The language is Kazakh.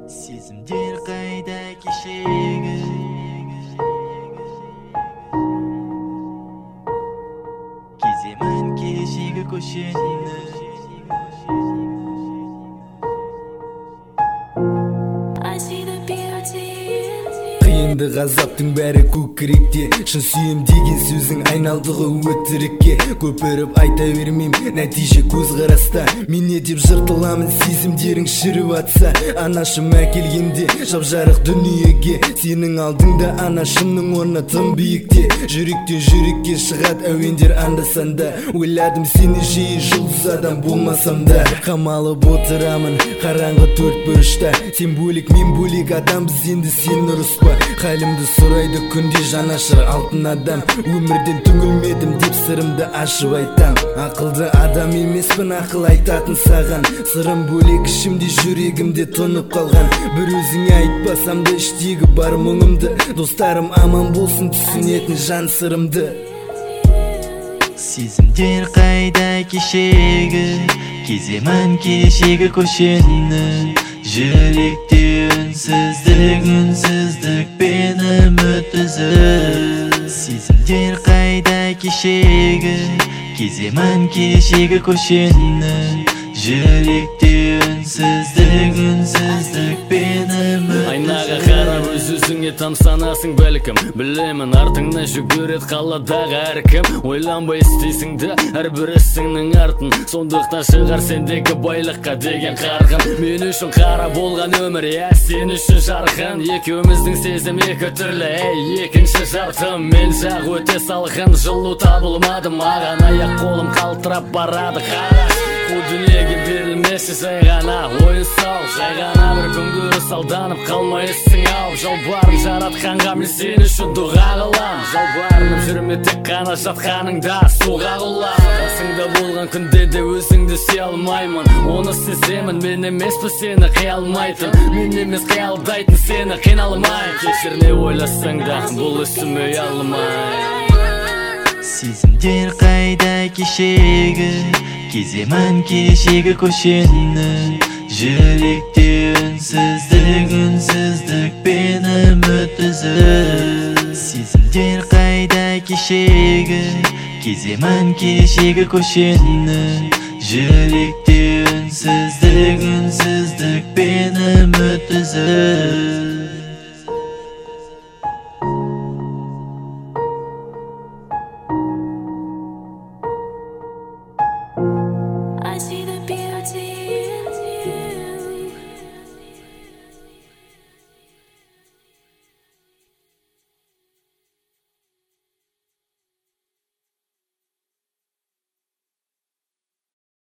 Сезімдер қайда кешегі, кеземін кешегі көшені. Қиынды ғазаптың бәрі көкіректе, шын сүйем деген сөзің айналдығы өтірікке. Көпіріп айта бермейм, нәтиже көзқараста. Мен не деп жыртыламын, сезімдерің шіріп атса. Анашым әкелгенде жап-жарық дүниеге, сенің алдыңда анашымның орны тым биікте. Жүректен жүрекке шығады әуендер анда-санда. Ойладым сені жиі жұлдыз адам болмасам да. Қамалып отырамын қараңғы төрт бұрышта. Сен бөлек мен бөлек адамбыз, енді сен ұрыспа. Халімді сұрайды күнде жанашыр алтын адам. Өмірден түңілмедім деп сырымды ашып айтам. Ақылды адам емеспін, ақыл айтатын саған. Сырым бөлек ішімде, жүрегімде тұнып қалған. Бір өзіңе айтпасам да іштегі бар мұңымды. Достарым аман болсын, түсінетін жан сырымды. Сезімдер қайда кешегі, кеземін кешегі көшені. Жүректе үнсіздік пен үміт үзі. Сезімдер қайда кешегі, кеземін кешегі көшені. Жүректе үнсіздік пен үміт. Айнаға қарап өз-өзіңе тамсанасың бәлкім. Білемін артыңнан жүгіреді қаладағы әркім. Ойланбай істейсіңді әрбір ісіңнің артын. Сондықтан шығар сендегі байлыққа деген қарғын. Мен үшін қара болған өмір, сен үшін жарқын. Екеуміздің сезім екі түрлі, екінші жарқын. Мен жақ өте салқын, жылу табылмады маған. Аяқ қолым қалтырап барады қара. Қу дүниеге берілмесі жай ғана ойын сал. Жай ғана бір күн көріс алданып қалмайсың ау. Жалбарым жаратқанға мен сен үшін дұға қылам. Жалбарынып жүрме тек қана жатқаныңда суға құлам. Қасыңда болған күнде де өзіңді сүйе алмаймын. Оны сеземін, мен емеспін сені қиялмайтын. Мен емес қиялдайтын сені қиналмай. Кешір не ойласаң да бұл ісіме ұялмай. Сезімдер қайда кешегі, кеземін кешегі көшені. Жүректе үнсіздік пен үміт үзі. Сезімдер қайда кешегі, кеземін кешегі көшені. Жүректе үнсіздік пен үміт үзі.